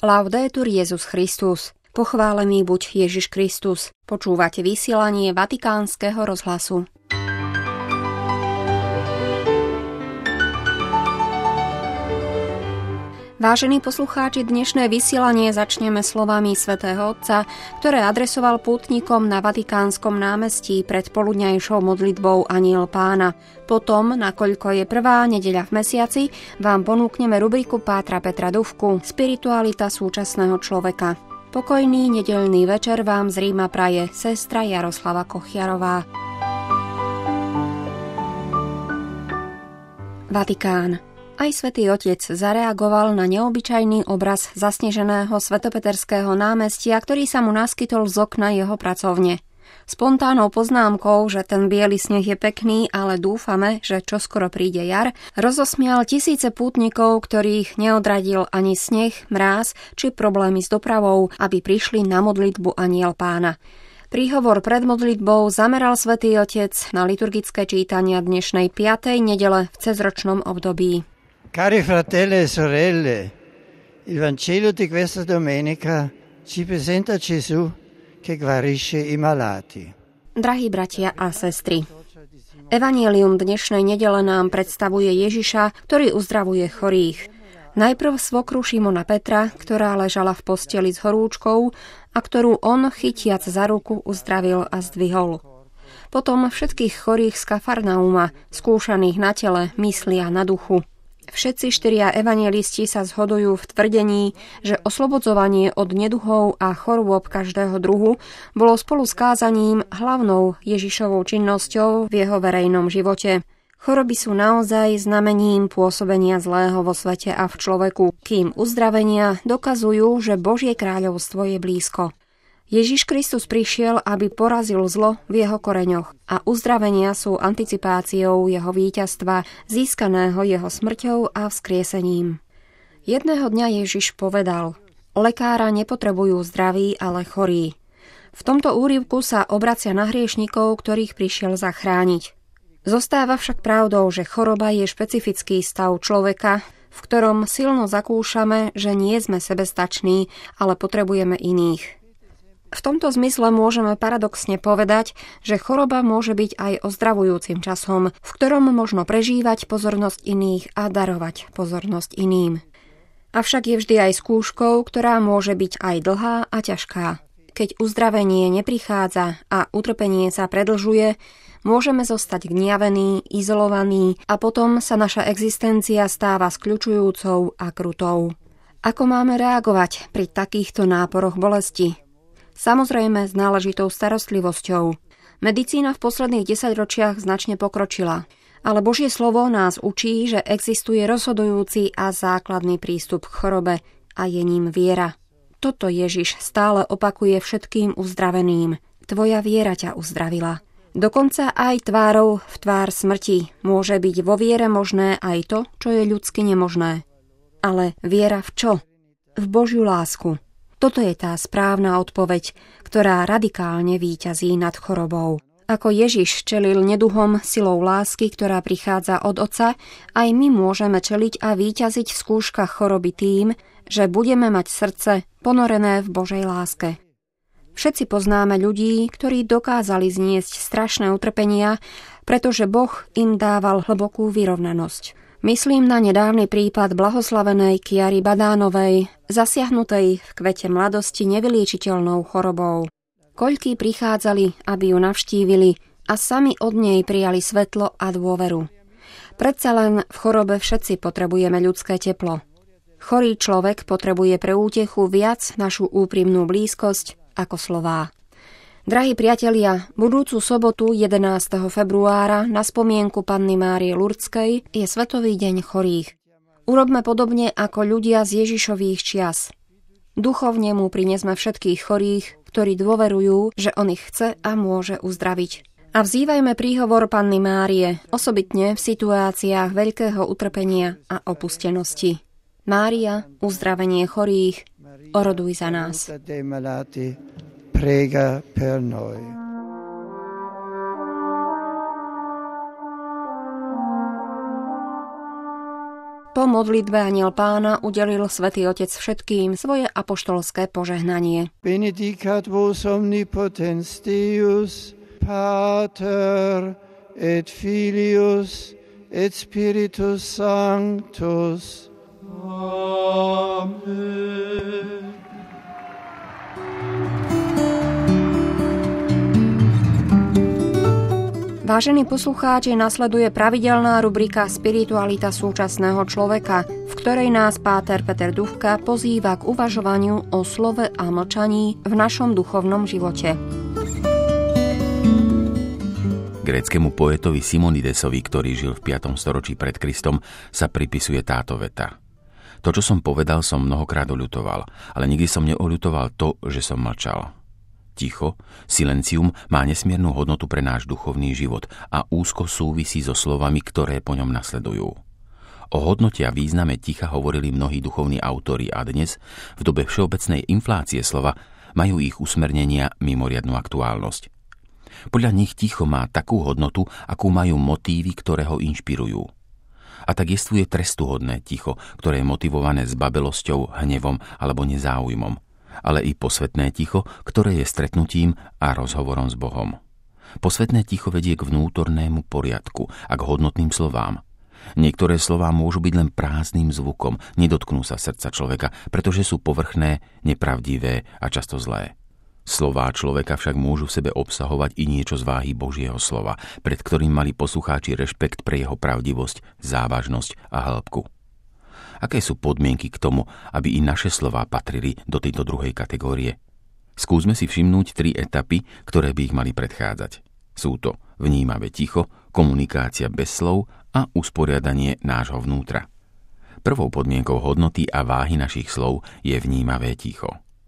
Laudetur Jesus Christus. Pochválený buď Ježiš Kristus. Počúvate vysielanie Vatikánskeho rozhlasu. Vážení poslucháči, dnešné vysielanie začneme slovami svätého Otca, ktoré adresoval pútnikom na Vatikánskom námestí pred poludňajšou modlitbou Anjel Pána. Potom, nakoľko je prvá nedeľa v mesiaci, vám ponúkneme rubriku pátra Petra Dufku Spiritualita súčasného človeka. Pokojný nedeľný večer vám z Ríma praje sestra Jaroslava Kochiarová. Vatikán. Aj Svätý Otec zareagoval na neobyčajný obraz zasneženého svetopeterského námestia, ktorý sa mu naskytol z okna jeho pracovne. Spontánnou poznámkou, že ten biely sneh je pekný, ale dúfame, že čoskoro príde jar, rozosmial tisíce pútnikov, ktorých neodradil ani sneh, mráz či problémy s dopravou, aby prišli na modlitbu Anjel Pána. Príhovor pred modlitbou zameral Svätý Otec na liturgické čítania dnešnej 5. nedele v cezročnom období. Cari fratelli e sorelle, il Vangelo di questa domenica ci presenta Gesù che guarisce i malati. Drahí bratia a sestry, Evanjelium dnešnej nedele nám predstavuje Ježiša, ktorý uzdravuje chorých. Najprv svokru Šimona Petra, ktorá ležala v posteli s horúčkou a ktorú on, chytiac za ruku, uzdravil a zdvihol. Potom všetkých chorých z Kafarnauma, skúšaných na tele, mysli a na duchu. Všetci štyria evanjelisti sa zhodujú v tvrdení, že oslobodzovanie od neduhov a chorôb každého druhu bolo spolu s kázaním hlavnou Ježišovou činnosťou v jeho verejnom živote. Choroby sú naozaj znamením pôsobenia zlého vo svete a v človeku, kým uzdravenia dokazujú, že Božie kráľovstvo je blízko. Ježiš Kristus prišiel, aby porazil zlo v jeho koreňoch a uzdravenia sú anticipáciou jeho víťazstva, získaného jeho smrťou a vzkriesením. Jedného dňa Ježiš povedal: lekára nepotrebujú zdraví, ale chorí. V tomto úryvku sa obracia na hriešnikov, ktorých prišiel zachrániť. Zostáva však pravdou, že choroba je špecifický stav človeka, v ktorom silno zakúšame, že nie sme sebestační, ale potrebujeme iných. V tomto zmysle môžeme paradoxne povedať, že choroba môže byť aj ozdravujúcim časom, v ktorom možno prežívať pozornosť iných a darovať pozornosť iným. Avšak je vždy aj skúškou, ktorá môže byť aj dlhá a ťažká. Keď uzdravenie neprichádza a utrpenie sa predlžuje, môžeme zostať gniavení, izolovaní a potom sa naša existencia stáva skľučujúcou a krutou. Ako máme reagovať pri takýchto náporoch bolesti? Samozrejme s náležitou starostlivosťou. Medicína v posledných 10 ročiach značne pokročila, ale Božie slovo nás učí, že existuje rozhodujúci a základný prístup k chorobe a je ním viera. Toto Ježiš stále opakuje všetkým uzdraveným. Tvoja viera ťa uzdravila. Dokonca aj tvárou v tvár smrti môže byť vo viere možné aj to, čo je ľudsky nemožné. Ale viera v čo? V Božiu lásku. Toto je tá správna odpoveď, ktorá radikálne víťazí nad chorobou. Ako Ježiš čelil neduhom silou lásky, ktorá prichádza od Otca, aj my môžeme čeliť a víťaziť v skúškach choroby tým, že budeme mať srdce ponorené v Božej láske. Všetci poznáme ľudí, ktorí dokázali zniesť strašné utrpenia, pretože Boh im dával hlbokú vyrovnanosť. Myslím na nedávny prípad blahoslavenej Chiary Badánovej, zasiahnutej v kvete mladosti nevyliečiteľnou chorobou. Koľkí prichádzali, aby ju navštívili a sami od nej prijali svetlo a dôveru. Predsa len v chorobe všetci potrebujeme ľudské teplo. Chorý človek potrebuje pre útechu viac našu úprimnú blízkosť ako slová. Drahí priatelia, budúcu sobotu 11. februára na spomienku Panny Márie Lurdskej je Svetový deň chorých. Urobme podobne ako ľudia z Ježišových čias. Duchovne mu prinesme všetkých chorých, ktorí dôverujú, že on ich chce a môže uzdraviť. A vzývajme príhovor Panny Márie, osobitne v situáciách veľkého utrpenia a opustenosti. Mária, uzdravenie chorých, oroduj za nás. Prega per noi. Po modlitbe Anjel Pána udelil Svätý Otec všetkým svoje apoštolské požehnanie. Benedicat vos omnipotens Deus, Pater et Filius et Spiritus Sanctus. Amen. Vážení poslucháči, nasleduje pravidelná rubrika Spiritualita súčasného človeka, v ktorej nás páter Peter Dufka pozýva k uvažovaniu o slove a mlčaní v našom duchovnom živote. Gréckemu poetovi Simonidesovi, ktorý žil v 5. storočí pred Kristom, sa pripisuje táto veta. To, čo som povedal, som mnohokrát oľutoval, ale nikdy som neoľutoval to, že som mlčal. Ticho, silencium má nesmiernu hodnotu pre náš duchovný život a úzko súvisí so slovami, ktoré po ňom nasledujú. O hodnote a význame ticha hovorili mnohí duchovní autori a dnes, v dobe všeobecnej inflácie slova, majú ich usmernenia mimoriadnu aktuálnosť. Podľa nich ticho má takú hodnotu, akú majú motívy, ktoré ho inšpirujú. A tak jestvuje trestuhodné ticho, ktoré je motivované zbabelosťou, hnevom alebo nezáujmom, ale i posvetné ticho, ktoré je stretnutím a rozhovorom s Bohom. Posvetné ticho vedie k vnútornému poriadku a k hodnotným slovám. Niektoré slová môžu byť len prázdnym zvukom, nedotknú sa srdca človeka, pretože sú povrchné, nepravdivé a často zlé. Slová človeka však môžu v sebe obsahovať i niečo z váhy Božieho slova, pred ktorým mali poslucháči rešpekt pre jeho pravdivosť, závažnosť a hĺbku. Aké sú podmienky k tomu, aby i naše slová patrili do tejto druhej kategórie? Skúsme si všimnúť 3 etapy, ktoré by ich mali predchádzať. Sú to vnímavé ticho, komunikácia bez slov a usporiadanie nášho vnútra. Prvou podmienkou hodnoty a váhy našich slov je vnímavé ticho.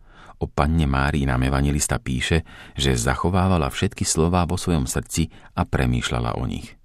O Panne Márii nám evanjelista píše, že zachovávala všetky slová vo svojom srdci a premýšľala o nich.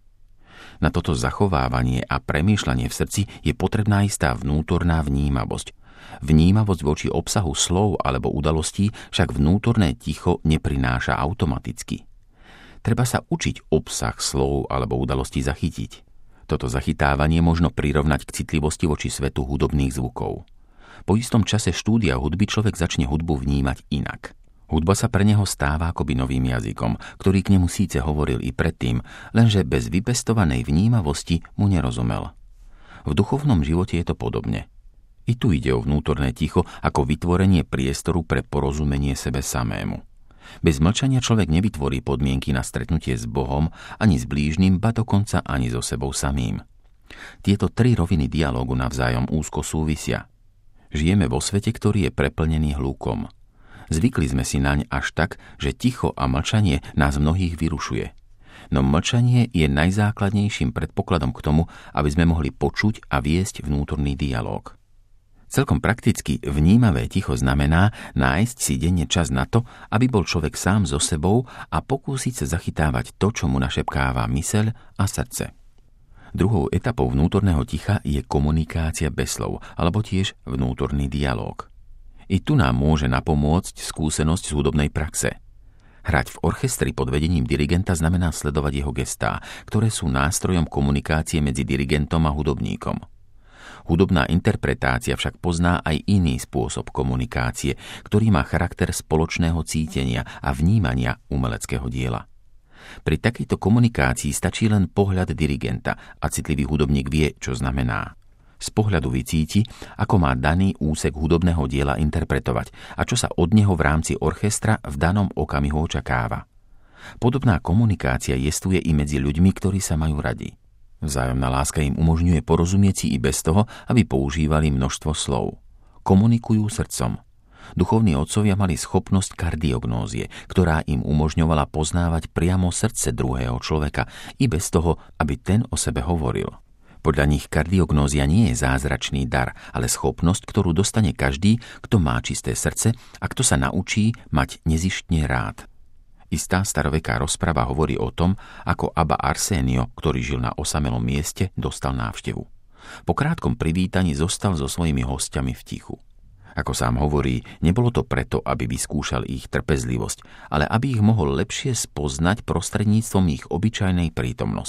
Na toto zachovávanie a premýšľanie v srdci je potrebná istá vnútorná vnímavosť. Vnímavosť voči obsahu slov alebo udalostí však vnútorné ticho neprináša automaticky. Treba sa učiť obsah slov alebo udalostí zachytiť. Toto zachytávanie možno prirovnať k citlivosti voči svetu hudobných zvukov. Po istom čase štúdia hudby človek začne hudbu vnímať inak. Hudba sa pre neho stáva akoby novým jazykom, ktorý k nemu síce hovoril i predtým, lenže bez vypestovanej vnímavosti mu nerozumel. V duchovnom živote je to podobne. I tu ide o vnútorné ticho ako vytvorenie priestoru pre porozumenie sebe samému. Bez mlčania človek nevytvorí podmienky na stretnutie s Bohom, ani s blížnym, ba dokonca ani so sebou samým. Tieto 3 roviny dialógu navzájom úzko súvisia. Žijeme vo svete, ktorý je preplnený hlukom. Zvykli sme si naň až tak, že ticho a mlčanie nás mnohých vyrušuje. No mlčanie je najzákladnejším predpokladom k tomu, aby sme mohli počuť a viesť vnútorný dialóg. Celkom prakticky vnímavé ticho znamená nájsť si denne čas na to, aby bol človek sám so sebou a pokúsiť sa zachytávať to, čo mu našepkáva myseľ a srdce. Druhou etapou vnútorného ticha je komunikácia bez slov, alebo tiež vnútorný dialóg. I tu nám môže napomôcť skúsenosť z hudobnej praxe. Hrať v orchestri pod vedením dirigenta znamená sledovať jeho gestá, ktoré sú nástrojom komunikácie medzi dirigentom a hudobníkom. Hudobná interpretácia však pozná aj iný spôsob komunikácie, ktorý má charakter spoločného cítenia a vnímania umeleckého diela. Pri takejto komunikácii stačí len pohľad dirigenta a citlivý hudobník vie, čo znamená. Z pohľadu vycíti, ako má daný úsek hudobného diela interpretovať a čo sa od neho v rámci orchestra v danom okamihu očakáva. Podobná komunikácia jestvuje i medzi ľuďmi, ktorí sa majú radi. Vzájomná láska im umožňuje porozumieť si i bez toho, aby používali množstvo slov. Komunikujú srdcom. Duchovní otcovia mali schopnosť kardiognózie, ktorá im umožňovala poznávať priamo srdce druhého človeka i bez toho, aby ten o sebe hovoril. Podľa nich kardiognózia nie je zázračný dar, ale schopnosť, ktorú dostane každý, kto má čisté srdce a kto sa naučí mať nezištne rád. Istá staroveká rozprava hovorí o tom, ako Abba Arsénio, ktorý žil na osamelom mieste, dostal návštevu. Po krátkom privítaní zostal so svojimi hostiami v tichu. Ako sám hovorí, nebolo to preto, aby vyskúšal ich trpezlivosť, ale aby ich mohol lepšie spoznať prostredníctvom ich obyčajnej prítomnosti.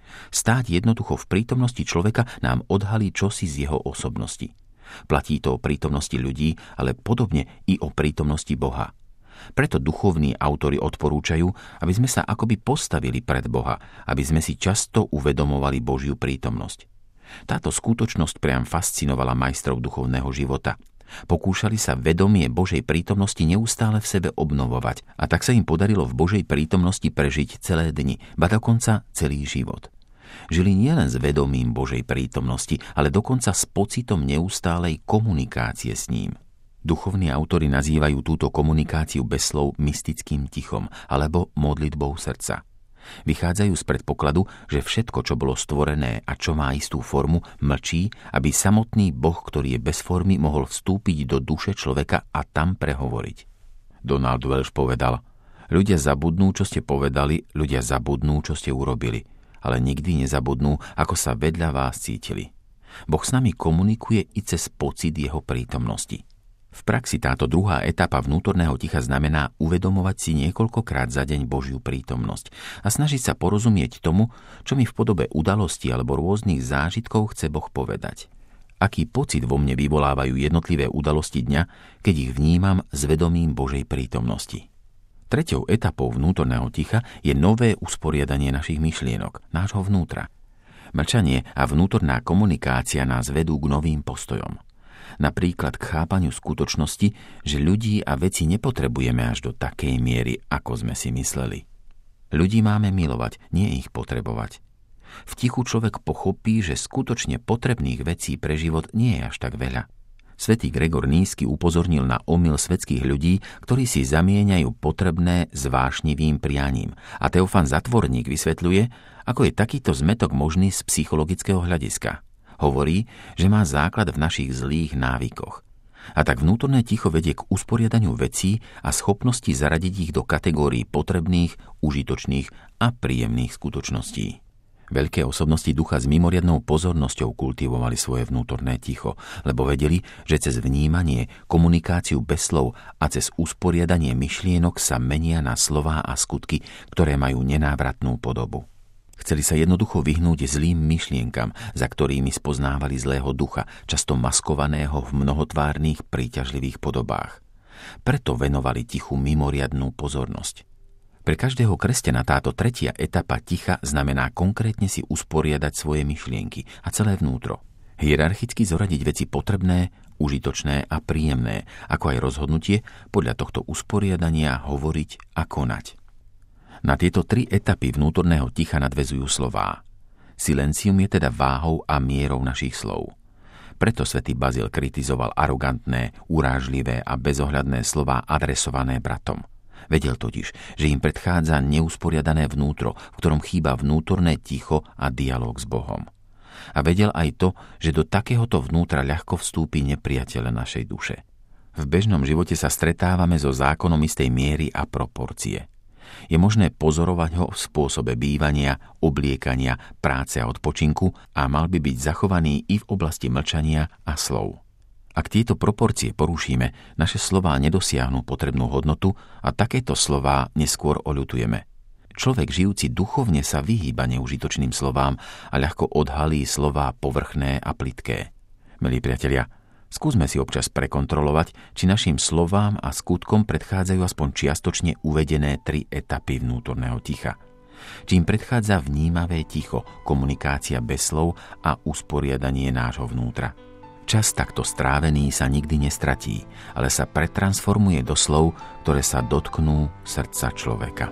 Stáť jednoducho v prítomnosti človeka nám odhalí čosi z jeho osobnosti. Platí to o prítomnosti ľudí, ale podobne i o prítomnosti Boha. Preto duchovní autori odporúčajú, aby sme sa akoby postavili pred Boha, aby sme si často uvedomovali Božiu prítomnosť. Táto skutočnosť priam fascinovala majstrov duchovného života. Pokúšali sa vedomie Božej prítomnosti neustále v sebe obnovovať a tak sa im podarilo v Božej prítomnosti prežiť celé dni, ba dokonca celý život. Žili nielen s vedomím Božej prítomnosti, ale dokonca s pocitom neustálej komunikácie s ním. Duchovní autori nazývajú túto komunikáciu bez slov mystickým tichom alebo modlitbou srdca. Vychádzajú z predpokladu, že všetko, čo bolo stvorené a čo má istú formu, mlčí, aby samotný Boh, ktorý je bez formy, mohol vstúpiť do duše človeka a tam prehovoriť. Donald Welsh povedal: ľudia zabudnú, čo ste povedali, ľudia zabudnú, čo ste urobili, ale nikdy nezabudnú, ako sa vedľa vás cítili. Boh s nami komunikuje i cez pocit jeho prítomnosti. V praxi táto druhá etapa vnútorného ticha znamená uvedomovať si niekoľkokrát za deň Božiu prítomnosť a snažiť sa porozumieť tomu, čo mi v podobe udalosti alebo rôznych zážitkov chce Boh povedať. Aký pocit vo mne vyvolávajú jednotlivé udalosti dňa, keď ich vnímam s vedomím Božej prítomnosti. Treťou etapou vnútorného ticha je nové usporiadanie našich myšlienok, nášho vnútra. Mlčanie a vnútorná komunikácia nás vedú k novým postojom. Napríklad k chápaniu skutočnosti, že ľudí a veci nepotrebujeme až do takej miery, ako sme si mysleli. Ľudí máme milovať, nie ich potrebovať. V tichu človek pochopí, že skutočne potrebných vecí pre život nie je až tak veľa. Svätý Gregor Nízky upozornil na omyl svetských ľudí, ktorí si zamieňajú potrebné s vášnivým prianím. A Teofán Zatvorník vysvetľuje, ako je takýto zmätok možný z psychologického hľadiska. Hovorí, že má základ v našich zlých návykoch. A tak vnútorné ticho vedie k usporiadaniu vecí a schopnosti zaradiť ich do kategórií potrebných, užitočných a príjemných skutočností. Veľké osobnosti ducha s mimoriadnou pozornosťou kultivovali svoje vnútorné ticho, lebo vedeli, že cez vnímanie, komunikáciu bez slov a cez usporiadanie myšlienok sa menia na slová a skutky, ktoré majú nenávratnú podobu. Chceli sa jednoducho vyhnúť zlým myšlienkam, za ktorými spoznávali zlého ducha, často maskovaného v mnohotvárnych príťažlivých podobách. Preto venovali tichu mimoriadnu pozornosť. Pre každého kresťana táto tretia etapa ticha znamená konkrétne si usporiadať svoje myšlienky a celé vnútro. Hierarchicky zoradiť veci potrebné, užitočné a príjemné, ako aj rozhodnutie podľa tohto usporiadania hovoriť a konať. Na tieto tri etapy vnútorného ticha nadväzujú slová. Silencium je teda váhou a mierou našich slov. Preto svätý Bazil kritizoval arogantné, urážlivé a bezohľadné slová adresované bratom. Vedel totiž, že im predchádza neusporiadané vnútro, v ktorom chýba vnútorné ticho a dialóg s Bohom. A vedel aj to, že do takéhoto vnútra ľahko vstúpi nepriateľ našej duše. V bežnom živote sa stretávame so zákonom istej miery a proporcie. Je možné pozorovať ho v spôsobe bývania, obliekania, práce a odpočinku a mal by byť zachovaný i v oblasti mlčania a slov. Ak tieto proporcie porušíme, naše slová nedosiahnu potrebnú hodnotu a takéto slová neskôr oľutujeme. Človek žijúci duchovne sa vyhýba neužitočným slovám a ľahko odhalí slová povrchné a plitké. Milí priatelia, skúsme si občas prekontrolovať, či našim slovám a skutkom predchádzajú aspoň čiastočne uvedené tri etapy vnútorného ticha. Či im predchádza vnímavé ticho, komunikácia bez slov a usporiadanie nášho vnútra. Čas takto strávený sa nikdy nestratí, ale sa pretransformuje do slov, ktoré sa dotknú srdca človeka.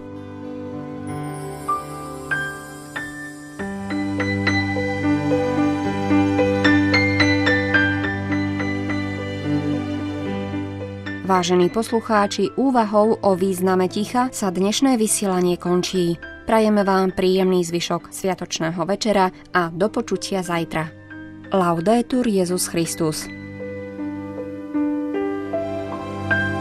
Vážení poslucháči, úvahou o význame ticha sa dnešné vysielanie končí. Prajeme vám príjemný zvyšok sviatočného večera a do počutia zajtra. Laudetur Jesus Christus.